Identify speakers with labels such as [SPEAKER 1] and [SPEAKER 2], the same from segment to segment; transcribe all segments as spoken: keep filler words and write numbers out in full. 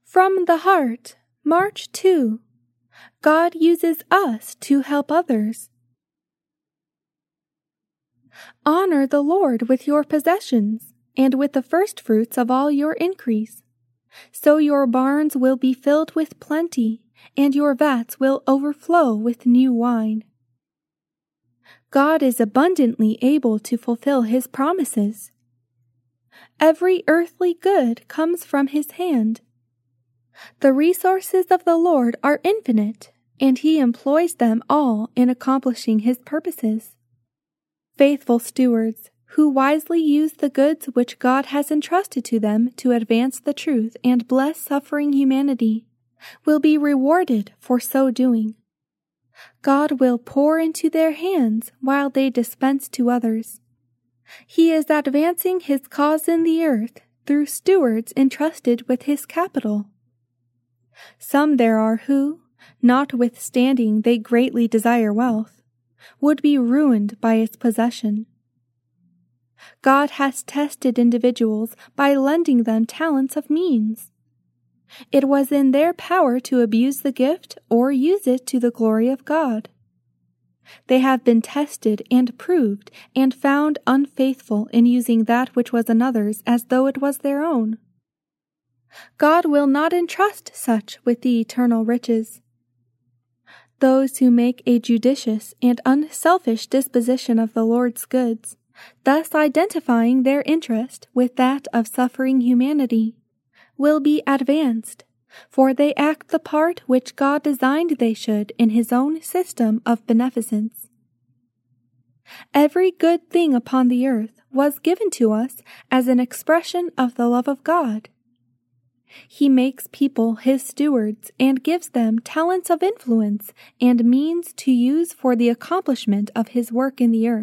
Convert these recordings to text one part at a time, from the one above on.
[SPEAKER 1] From the heart, March two. God uses us to help others. Honor the Lord with your possessions and with the firstfruits of all your increase. So your barns will be filled with plenty, and your vats will overflow with new wine. God is abundantly able to fulfill His promises. Every earthly good comes from His hand. The resources of the Lord are infinite, and He employs them all in accomplishing His purposes. Faithful stewards, who wisely use the goods which God has entrusted to them to advance the truth and bless suffering humanity, will be rewarded for so doing. God will pour into their hands while they dispense to others. He is advancing His cause in the earth through stewards entrusted with His capital. Some there are who, notwithstanding they greatly desire wealth, would be ruined by its possession. God has tested individuals by lending them talents of means. It was in their power to abuse the gift or use it to the glory of God. They have been tested and proved and found unfaithful in using that which was another's as though it was their own. God will not entrust such with the eternal riches. Those who make a judicious and unselfish disposition of the Lord's goods, thus identifying their interest with that of suffering humanity, will be advanced, for they act the part which God designed they should in His own system of beneficence. Every good thing upon the earth was given to us as an expression of the love of God. He makes people His stewards and gives them talents of influence and means to use for the accomplishment of His work in the earth.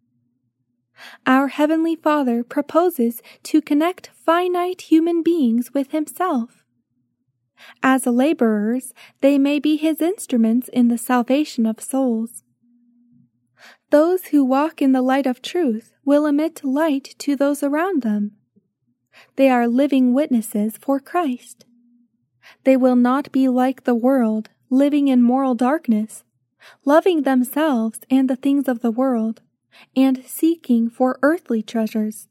[SPEAKER 1] Our Heavenly Father proposes to connect finite human beings with Himself. As laborers, they may be His instruments in the salvation of souls. Those who walk in the light of truth will emit light to those around them. They are living witnesses for Christ. They will not be like the world, living in moral darkness, loving themselves and the things of the world, and seeking for earthly treasures.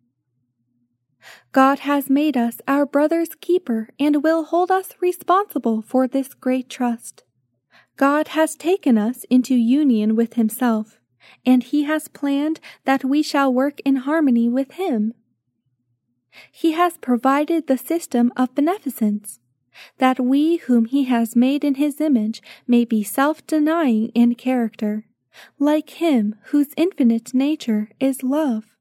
[SPEAKER 1] God has made us our brother's keeper and will hold us responsible for this great trust. God has taken us into union with Himself, and He has planned that we shall work in harmony with Him. He has provided the system of beneficence, that we whom He has made in His image may be self-denying in character, like Him whose infinite nature is love.